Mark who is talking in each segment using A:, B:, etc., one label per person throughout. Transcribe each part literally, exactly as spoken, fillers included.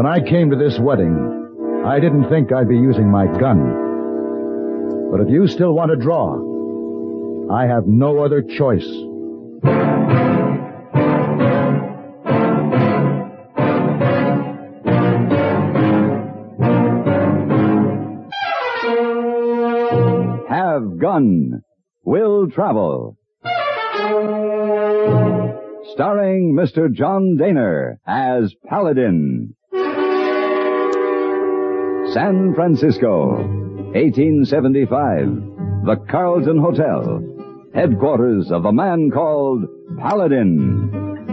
A: When I came to this wedding, I didn't think I'd be using my gun. But if you still want to draw, I have no other choice.
B: Have Gun. Will Travel. Starring Mister John Daner as Paladin. San Francisco, eighteen seventy-five. The Carlton Hotel, headquarters of a man called Paladin.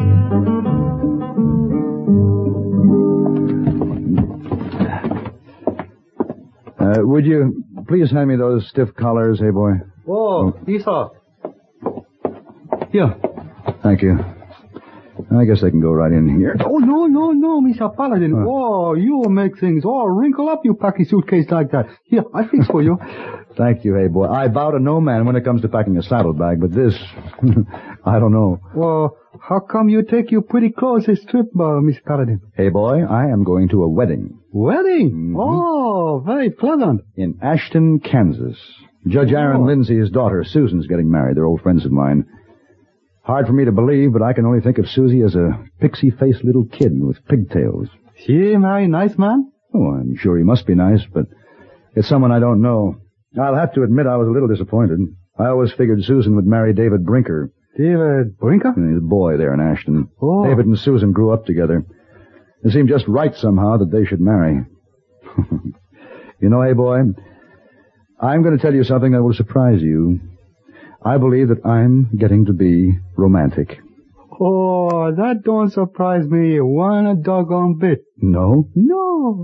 A: Uh, would you please hand me those stiff collars, hey boy?
C: Oh, Esau. Here.
A: Thank you. I guess I can go right in here.
C: Oh, no, no, no, Mister Paladin.
A: Huh.
C: Oh, you make things all wrinkle up, you pack a suitcase like that. Here, I fix for you.
A: Thank you, hey boy. I bow to no man when it comes to packing a saddlebag, but this, I don't know.
C: Well, how come you take your pretty clothes this trip, uh, Miss Paladin?
A: Hey boy, I am going to a wedding.
C: Wedding?
A: Mm-hmm.
C: Oh, very pleasant.
A: In Ashton, Kansas. Judge Aaron
C: Oh.
A: Lindsay's daughter, Susan's getting married. They're old friends of mine. Hard for me to believe, but I can only think of Susie as a pixie-faced little kid with pigtails.
C: She marry nice man?
A: Oh, I'm sure he must be nice, but it's someone I don't know. I'll have to admit I was a little disappointed. I always figured Susan would marry David Brinker.
C: David Brinker?
A: He's a boy there in Ashton.
C: Oh.
A: David and Susan grew up together. It seemed just right somehow that they should marry. You know, hey boy, I'm going to tell you something that will surprise you. I believe that I'm getting to be romantic.
C: Oh, that don't surprise me one doggone bit.
A: No?
C: No.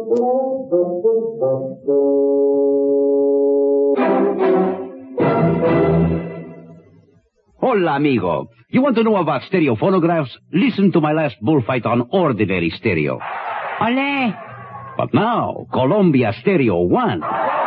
D: Hola, amigo. You want to know about stereo phonographs? Listen to my last bullfight on ordinary stereo. Ole! But now, Columbia Stereo One.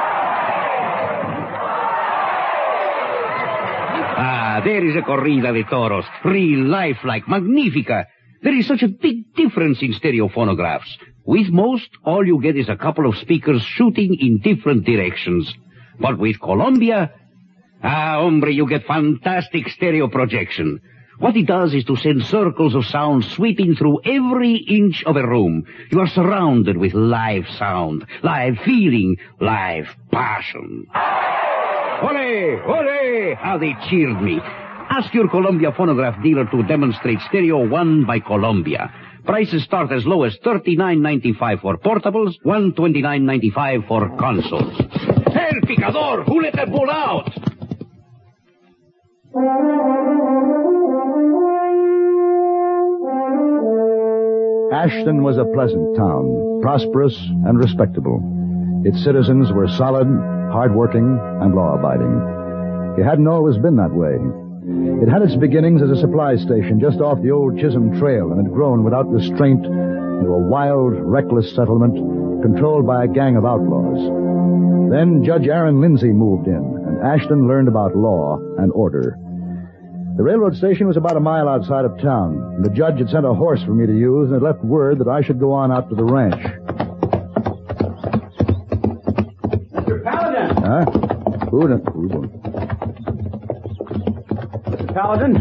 D: Ah, there is a corrida de toros. Real lifelike, magnifica. There is such a big difference in stereo phonographs. With most, all you get is a couple of speakers shooting in different directions. But with Columbia, ah, hombre, you get fantastic stereo projection. What it does is to send circles of sound sweeping through every inch of a room. You are surrounded with live sound, live feeling, live passion. Ole! Ole! How they cheered me. Ask your Columbia phonograph dealer to demonstrate Stereo One by Columbia. Prices start as low as thirty-nine ninety-five for portables, one hundred twenty-nine ninety-five for consoles. El Picador! Who let that bull out?
A: Ashton was a pleasant town, prosperous and respectable. Its citizens were solid, hard-working, and law-abiding. It hadn't always been that way. It had its beginnings as a supply station just off the old Chisholm Trail and had grown without restraint into a wild, reckless settlement controlled by a gang of outlaws. Then Judge Aaron Lindsay moved in, and Ashton learned about law and order. The railroad station was about a mile outside of town, and the judge had sent a horse for me to use and had left word that I should go on out to the ranch.
D: Mister Paladin!
A: Huh? Who the... Who the...
E: Mister Paladin?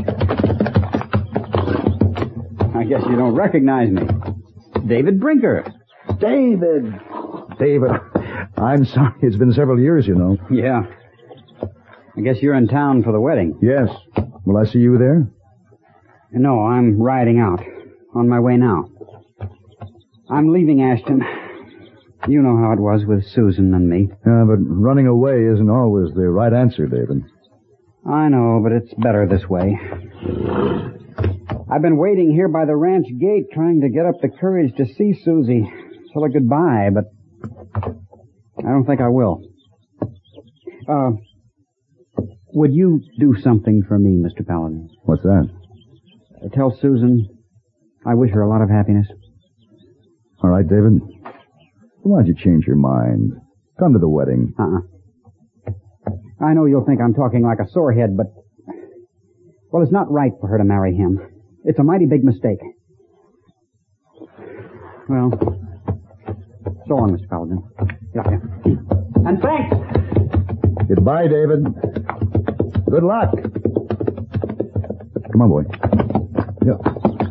E: I guess you don't recognize me. David Brinker.
A: David! David, I'm sorry. It's been several years, you know.
E: Yeah. I guess you're in town for the wedding.
A: Yes. Will I see you there?
E: No, I'm riding out. On my way now. I'm leaving Ashton. You know how it was with Susan and me.
A: Yeah, but running away isn't always the right answer, David.
E: I know, but it's better this way. I've been waiting here by the ranch gate trying to get up the courage to see Susie. Tell her goodbye, but I don't think I will. Uh, would you do something for me, Mister Paladin?
A: What's that?
E: Uh, tell Susan I wish her a lot of happiness.
A: All right, David. Why don't you change your mind? Come to the wedding.
E: Uh-uh. I know you'll think I'm talking like a sorehead, but... Well, it's not right for her to marry him. It's a mighty big mistake. Well, so long, Mister Paladin. Yeah, yeah. And thanks.
A: Goodbye, David. Good luck. Come on, boy. Yeah.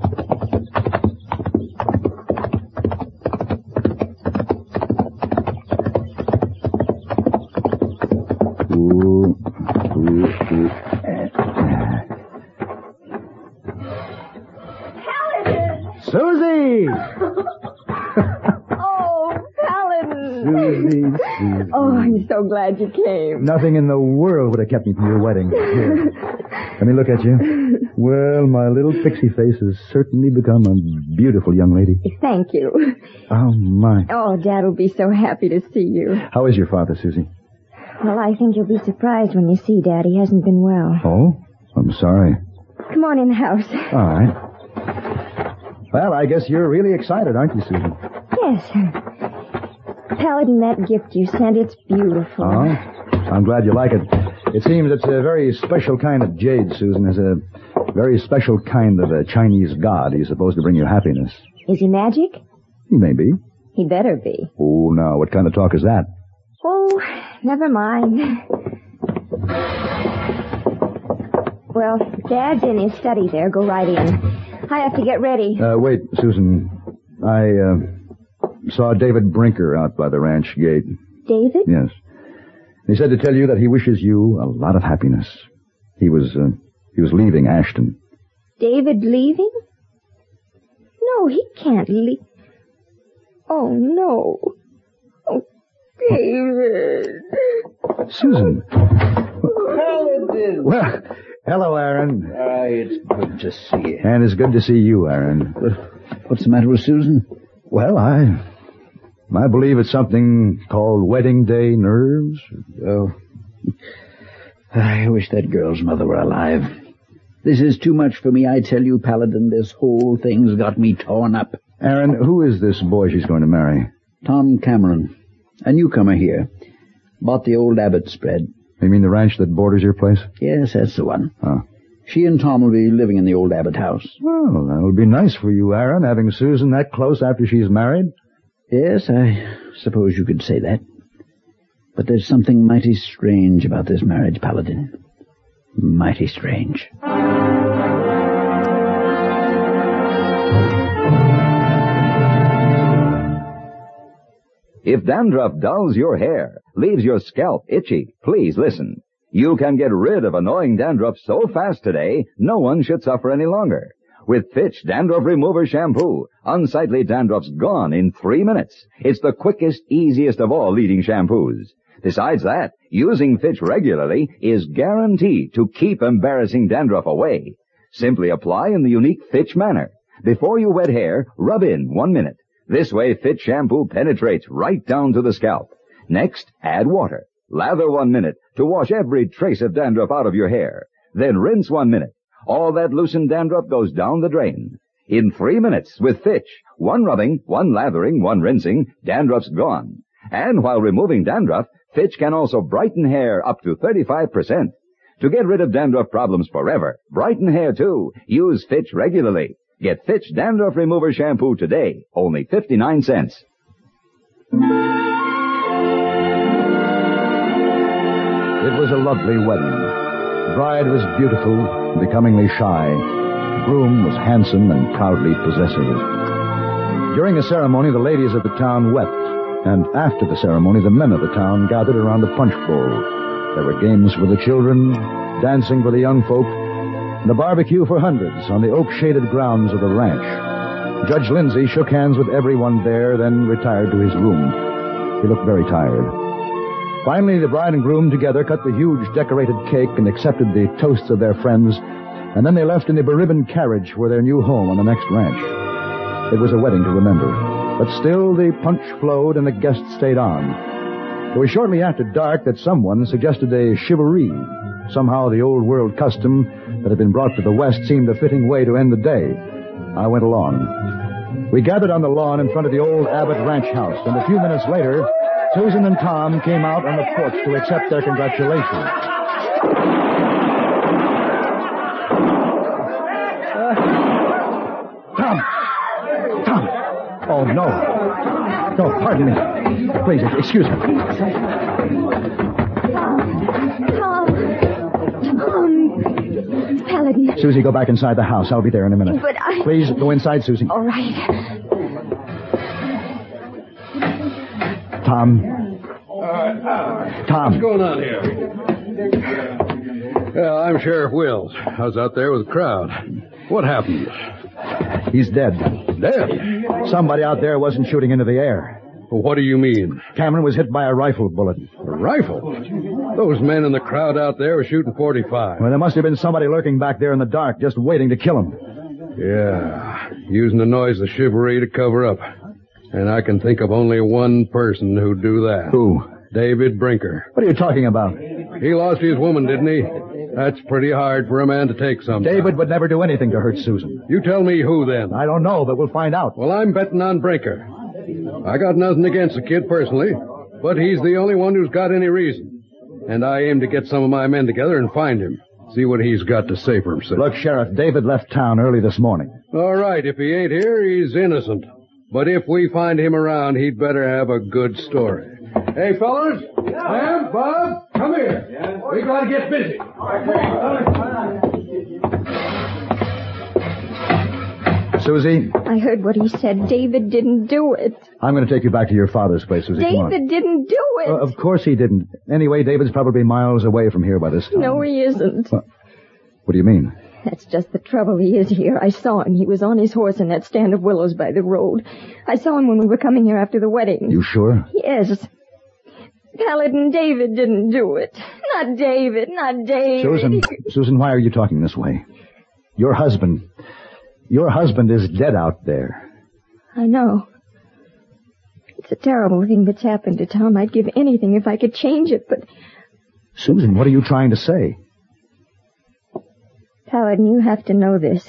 A: Ooh, ooh, ooh. Susie!
F: Oh, Paladin.
A: Susie, Susie.
F: Oh, I'm so glad you came.
A: Nothing in the world would have kept me from your wedding. Here, let me look at you. Well, my little pixie face has certainly become a beautiful young lady.
F: Thank you.
A: Oh, my.
F: Oh, Dad will be so happy to see you.
A: How is your father, Susie?
F: Well, I think you'll be surprised when you see Dad. He hasn't been well.
A: Oh? I'm sorry.
F: Come on in the house.
A: All right. Well, I guess you're really excited, aren't you, Susan?
F: Yes. Paladin, that gift you sent, it's beautiful.
A: Oh? I'm glad you like it. It seems it's a very special kind of jade, Susan. It's a very special kind of a Chinese god. He's supposed to bring you happiness.
F: Is he magic?
A: He may be.
F: He better be.
A: Oh, now, what kind of talk is that?
F: Oh, never mind. Well, Dad's in his study there. Go right in. I have to get ready.
A: Uh, wait, Susan. I, uh, saw David Brinker out by the ranch gate.
F: David?
A: Yes. He said to tell you that he wishes you a lot of happiness. He was, uh, he was leaving Ashton.
F: David leaving? No, he can't leave. Oh, no. Oh, David.
A: Susan.
G: Paladin.
A: Well, hello, Aaron.
G: Ah, it's good to see you.
A: And it's good to see you, Aaron.
G: What's the matter with Susan?
A: Well, I... I believe it's something called wedding day nerves.
G: Oh. I wish that girl's mother were alive. This is too much for me, I tell you, Paladin. This whole thing's got me torn up.
A: Aaron, who is this boy she's going to marry?
G: Tom Cameron. A newcomer here. Bought the old Abbott spread.
A: You mean the ranch that borders your place?
G: Yes, that's the one.
A: Oh.
G: She and Tom will be living in the old Abbott house.
A: Well, that'll be nice for you, Aaron, having Susan that close after she's married.
G: Yes, I suppose you could say that. But there's something mighty strange about this marriage, Paladin. Mighty strange.
B: If dandruff dulls your hair, leaves your scalp itchy, please listen. You can get rid of annoying dandruff so fast today, no one should suffer any longer. With Fitch Dandruff Remover Shampoo, unsightly dandruff's gone in three minutes. It's the quickest, easiest of all leading shampoos. Besides that, using Fitch regularly is guaranteed to keep embarrassing dandruff away. Simply apply in the unique Fitch manner. Before you wet hair, rub in one minute. This way, Fitch shampoo penetrates right down to the scalp. Next, add water. Lather one minute to wash every trace of dandruff out of your hair. Then rinse one minute. All that loosened dandruff goes down the drain. In three minutes with Fitch, one rubbing, one lathering, one rinsing, dandruff's gone. And while removing dandruff, Fitch can also brighten hair up to thirty-five percent. To get rid of dandruff problems forever, brighten hair too, use Fitch regularly. Get Fitch Dandruff Remover Shampoo today, only fifty-nine cents.
A: It was a lovely wedding. The bride was beautiful, becomingly shy. The groom was handsome and proudly possessive. During the ceremony, the ladies of the town wept, and after the ceremony, the men of the town gathered around the punch bowl. There were games for the children, dancing for the young folk, and a barbecue for hundreds on the oak-shaded grounds of the ranch. Judge Lindsay shook hands with everyone there, then retired to his room. He looked very tired. Finally, the bride and groom together cut the huge decorated cake and accepted the toasts of their friends, and then they left in the beribboned carriage for their new home on the next ranch. It was a wedding to remember, but still the punch flowed and the guests stayed on. It was shortly after dark that someone suggested a shivaree. Somehow the old-world custom that had been brought to the West seemed a fitting way to end the day. I went along. We gathered on the lawn in front of the old Abbott ranch house, and a few minutes later, Susan and Tom came out on the porch to accept their congratulations. Uh, Tom! Tom! Oh, no, no. No, pardon me. Please, excuse me.
F: Tom. Tom. Paladin.
A: Susie, go back inside the house. I'll be there in a minute.
F: But I...
A: Please, go inside, Susie.
F: All right.
A: Tom. Tom.
H: What's going on here? Well, I'm Sheriff Wills. I was out there with the crowd. What happened?
A: He's dead.
H: Dead?
A: Somebody out there wasn't shooting into the air.
H: What do you mean?
A: Cameron was hit by a rifle bullet.
H: A rifle? Those men in the crowd out there were shooting forty-five.
A: Well, there must have been somebody lurking back there in the dark, just waiting to kill him.
H: Yeah, using the noise of chivalry to cover up. And I can think of only one person who'd do that.
A: Who?
H: David Brinker.
A: What are you talking about?
H: He lost his woman, didn't he? That's pretty hard for a man to take sometimes.
A: David would never do anything to hurt Susan.
H: You tell me who, then.
A: I don't know, but we'll find out.
H: Well, I'm betting on Brinker. I got nothing against the kid personally, but he's the only one who's got any reason. And I aim to get some of my men together and find him. See what he's got to say for himself.
A: Look, Sheriff, David left town early this morning.
H: All right, if he ain't here, he's innocent. But if we find him around, he'd better have a good story. Hey, fellas. Sam, Bob, come here. We gotta get busy.
A: Susie?
F: I heard what he said. David didn't do it.
A: I'm going to take you back to your father's place, Susie. Come on.
F: David didn't do it.
A: Uh, of course he didn't. Anyway, David's probably miles away from here by this time.
F: No, he isn't.
A: What, what do you mean?
F: That's just the trouble. He is here. I saw him. He was on his horse in that stand of willows by the road. I saw him when we were coming here after the wedding.
A: You sure?
F: Yes. Paladin, David didn't do it. Not David, not David.
A: Susan, Susan, why are you talking this way? Your husband, your husband is dead out there.
F: I know. It's a terrible thing that's happened to Tom. I'd give anything if I could change it, but...
A: Susan, what are you trying to say?
F: Paladin, you have to know this.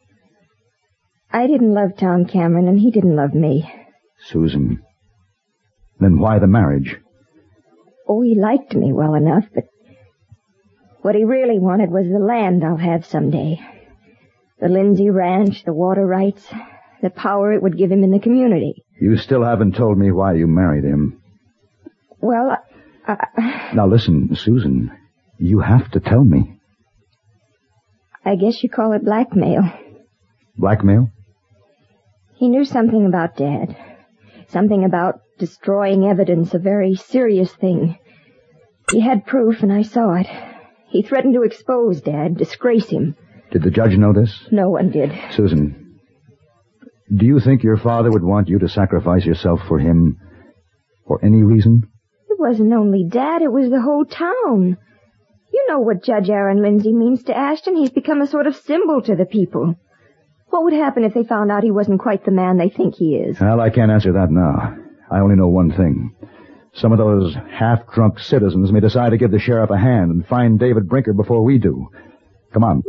F: I didn't love Tom Cameron, and he didn't love me.
A: Susan, then why the marriage?
F: Oh, he liked me well enough, but what he really wanted was the land I'll have someday. The Lindsay Ranch, the water rights, the power it would give him in the community.
A: You still haven't told me why you married him.
F: Well, I... I...
A: Now listen, Susan, you have to tell me.
F: I guess you call it blackmail.
A: Blackmail?
F: He knew something about Dad. Something about destroying evidence, a very serious thing. He had proof, and I saw it. He threatened to expose Dad, disgrace him.
A: Did the judge know this?
F: No one did.
A: Susan, do you think your father would want you to sacrifice yourself for him for any reason?
F: It wasn't only Dad, it was the whole town. You know what Judge Aaron Lindsay means to Ashton. He's become a sort of symbol to the people. What would happen if they found out he wasn't quite the man they think he is?
A: Well, I can't answer that now. I only know one thing. Some of those half-drunk citizens may decide to give the sheriff a hand and find David Brinker before we do. Come on.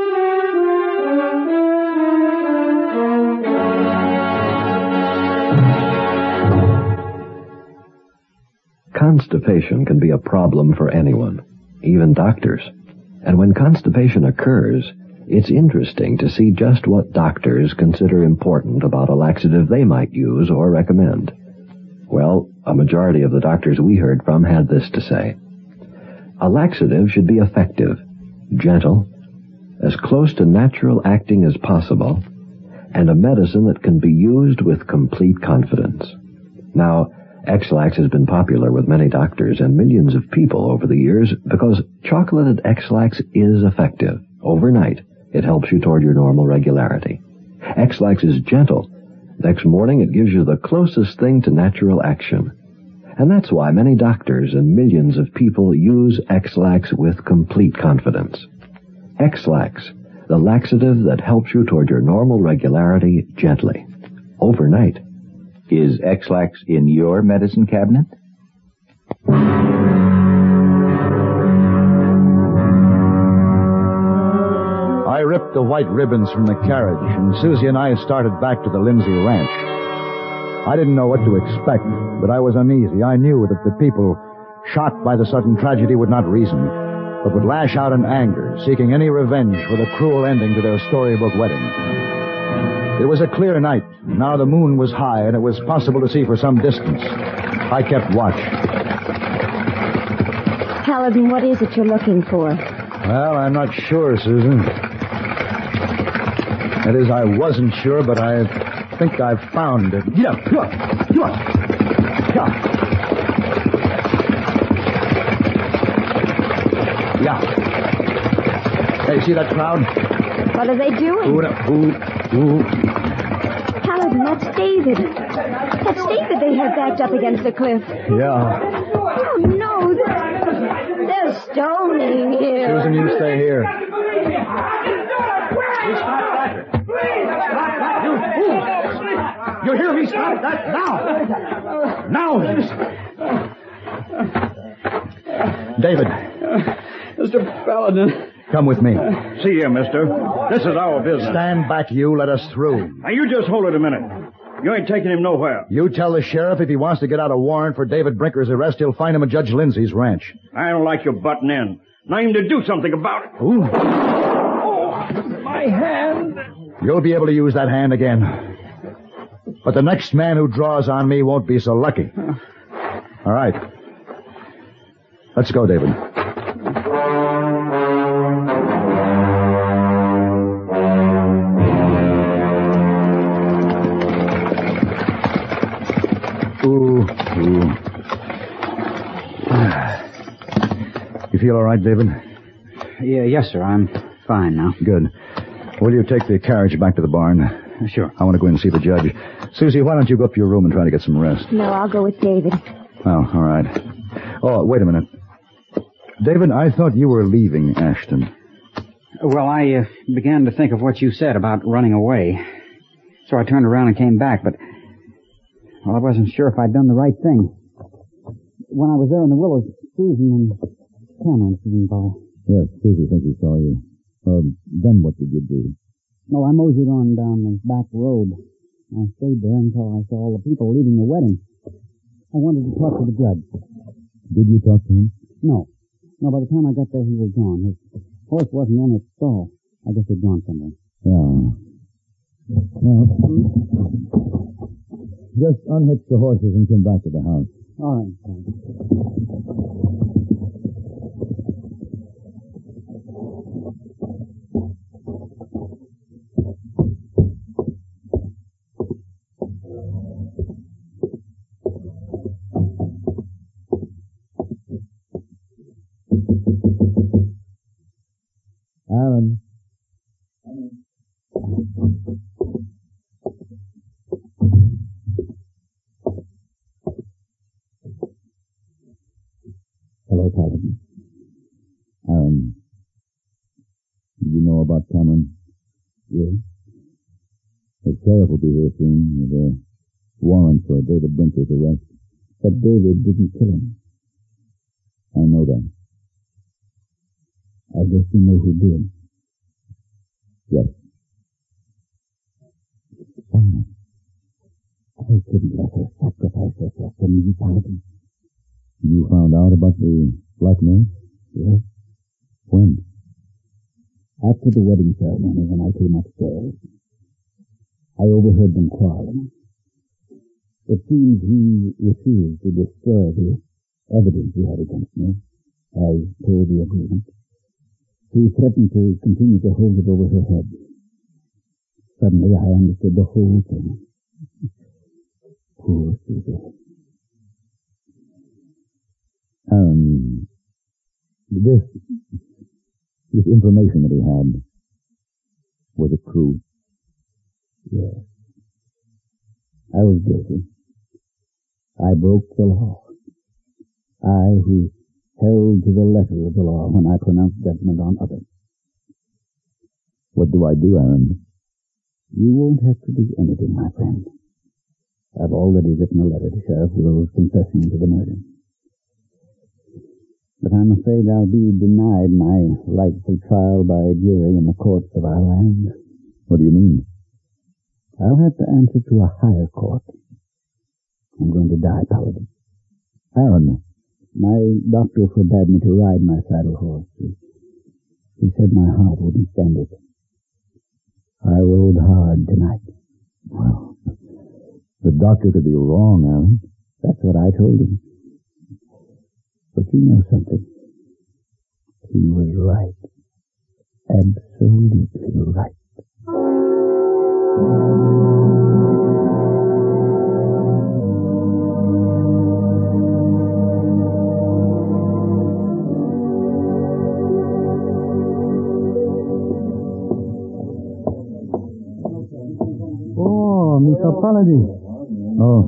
I: Constipation can be a problem for anyone, even doctors. And when constipation occurs, it's interesting to see just what doctors consider important about a laxative they might use or recommend. Well, a majority of the doctors we heard from had this to say. A laxative should be effective, gentle, as close to natural acting as possible, and a medicine that can be used with complete confidence. Now, X-Lax has been popular with many doctors and millions of people over the years because chocolated X-Lax is effective. Overnight, it helps you toward your normal regularity. X-Lax is gentle. Next morning, it gives you the closest thing to natural action. And that's why many doctors and millions of people use X-Lax with complete confidence. X-Lax, the laxative that helps you toward your normal regularity gently. Overnight.
B: Is X-Lax in your medicine cabinet?
A: I ripped the white ribbons from the carriage, and Susie and I started back to the Lindsay Ranch. I didn't know what to expect, but I was uneasy. I knew that the people, shocked by the sudden tragedy, would not reason, but would lash out in anger, seeking any revenge for the cruel ending to their storybook wedding. It was a clear night. Now the moon was high, and it was possible to see for some distance. I kept watch.
F: Paladin, what is it you're looking for?
A: Well, I'm not sure, Susan. That is, I wasn't sure, but I think I've found it. Yeah, yeah, yeah, yeah. Yeah. Hey, see that crowd?
F: What are they doing?
A: Ooh, ooh, ooh.
F: Paladin, that's David. That's David they have backed up against the cliff.
A: Yeah.
F: Oh, no. They're stoning here.
A: Susan, you stay here.
C: You hear me? Stop that now! Now!
A: David.
E: Mister Paladin.
A: Come with me.
J: See here, mister. This is our business.
A: Stand back, you. Let us through.
J: Now, you just hold it a minute. You ain't taking him nowhere.
A: You tell the sheriff if he wants to get out a warrant for David Brinker's arrest, he'll find him at Judge Lindsay's ranch.
J: I don't like your butting in. Now even to do something about it.
A: Ooh.
J: Oh, my hand.
A: You'll be able to use that hand again. But the next man who draws on me won't be so lucky. All right. Let's go, David. Ooh, ooh. You feel all right, David?
E: Yeah, yes, sir. I'm fine now.
A: Good. Will you take the carriage back to the barn?
E: Sure.
A: I want to go in and see the judge. Susie, why don't you go up to your room and try to get some rest?
F: No, I'll go with David.
A: Oh, all right. Oh, wait a minute. David, I thought you were leaving Ashton.
E: Well, I uh, began to think of what you said about running away. So I turned around and came back, but... Well, I wasn't sure if I'd done the right thing. When I was there in the willows, Susan and Cameron came by.
A: Yes, Susie thinks he saw you. Um, then what did you do?
E: Well, I moseyed on down the back road. I stayed there until I saw all the people leaving the wedding. I wanted to talk to the judge.
A: Did you talk to him?
E: No. No, by the time I got there, he was gone. His horse wasn't in its stall. I guess he'd gone somewhere.
A: Yeah. Well, just unhitch the horses and come back to the house.
E: All right.
A: Aaron. Hello, Paladin. Aaron. You know about Cameron? Yes. The sheriff will be here soon with a warrant for David Brinker's arrest. But David didn't kill him. I know that. I guess you know who did. Yes. Why? I couldn't let her sacrifice herself for me, Paladin. You found out about the blackmail? Yes. When? After the wedding ceremony, when I came upstairs. I overheard them quarreling. It seems he refused to destroy the evidence he had against me, as per the agreement. He threatened to continue to hold it over her head. Suddenly I understood the whole thing. Poor Susie. Um, this, this information that he had, was it true? Yes. I was guilty. I broke the law. I who held to the letter of the law when I pronounced judgment on others. What do I do, Aaron? You won't have to do anything, my friend. I've already written a letter to Sheriff Wills confessing to the murder. But I'm afraid I'll be denied my rightful trial by a jury in the courts of our land. What do you mean? I'll have to answer to a higher court. I'm going to die, Paladin. Aaron, my doctor forbade me to ride my saddle horse. He, he said my heart wouldn't stand it. I rode hard tonight. Well, the doctor could be wrong, Alan.
G: That's what I told him. But you know something. He was right. Absolutely right.
C: Oh, Mister Paladin.
A: Oh.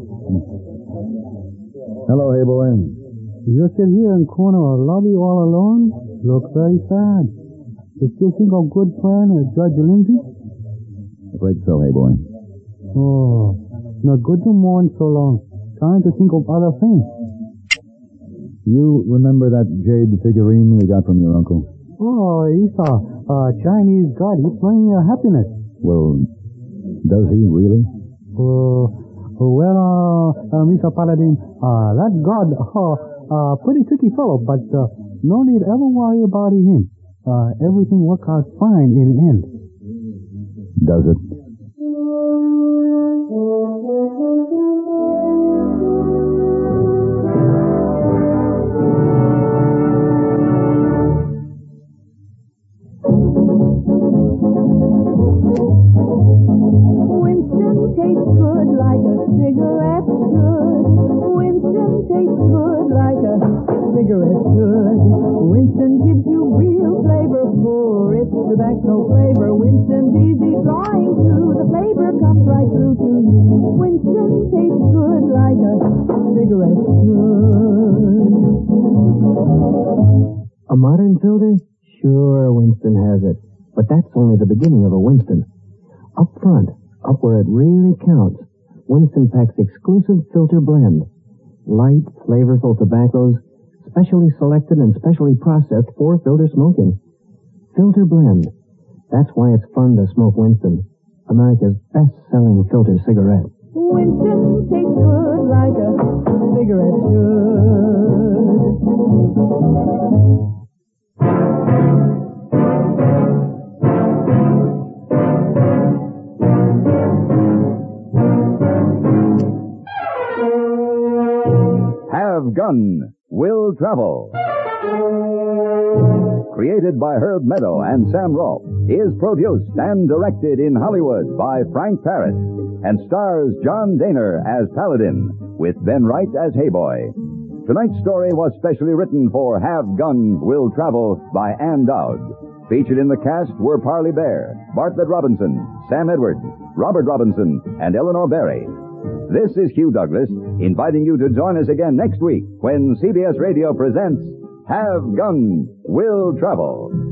A: Hello, hey boy.
C: You sit here in corner of lobby all alone? Look very sad. You still think of good friend uh, Judge Lindsay?
A: Afraid so, hey boy.
C: Oh, not good to mourn so long. Trying to think of other things.
A: You remember that jade figurine we got from your uncle?
C: Oh, he's a, a Chinese god. He's bringing you happiness.
A: Well, does he really?
C: Oh, well, uh, uh, Mister Paladin, uh, that god, uh, uh, pretty tricky fellow, but uh, no need ever worry about him. Uh, everything works out fine in the end.
A: Does it?
K: Winston tastes good like a cigarette should. Winston tastes good like a cigarette should. Winston gives you real flavor, full rich tobacco flavor. Winston's easy drawing too. The flavor comes right through to you. Winston tastes good like a cigarette should.
L: A modern filter? Sure, Winston has it. But that's only the beginning of a Winston. Up front, up where it really counts, Winston packs exclusive filter blend. Light, flavorful tobaccos, specially selected and specially processed for filter smoking. Filter blend. That's why it's fun to smoke Winston, America's best-selling filter cigarette.
K: Winston tastes good like a cigarette should.
B: Have Gun Will Travel. Created by Herb Meadow and Sam Rolfe, is produced and directed in Hollywood by Frank Paris, and stars John Daner as Paladin, with Ben Wright as Hayboy. Tonight's story was specially written for Have Gun Will Travel by Ann Dowd. Featured in the cast were Parley Bear, Bartlett Robinson, Sam Edwards, Robert Robinson, and Eleanor Berry. This is Hugh Douglas, inviting you to join us again next week when C B S Radio presents Have Gun Will Travel.